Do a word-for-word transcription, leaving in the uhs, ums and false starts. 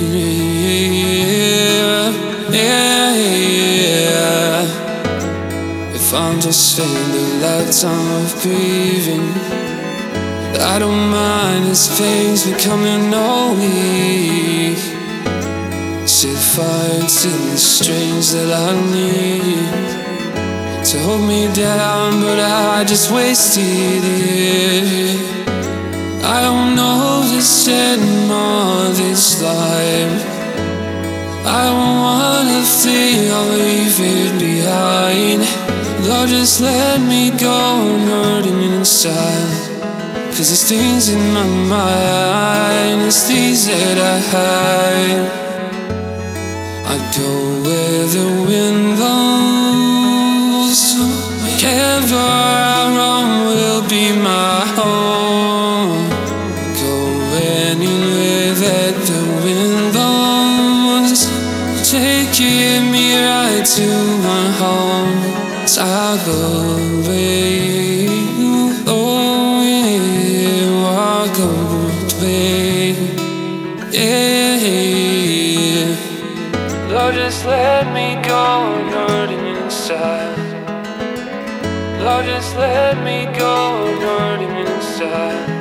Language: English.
Yeah, yeah, yeah. If I'm just in the lifetime of grieving, I don't mind as things becoming all weak. Set fire to the strings that I need to hold me down, but I just wasted it. I don't know this anymore, this life. I don't wanna think I'll leave it behind. Lord, just let me go and hurting inside. Cause there's things in my mind, there's things that I hide. I go where the wind blows, wherever I roam will be my home. Go anywhere that the wind blows, taking me right to my home. So I'll go away, oh yeah, I'll go away, yeah. Lord, just let me go and hurting inside. Lord, just let me go and hurting inside.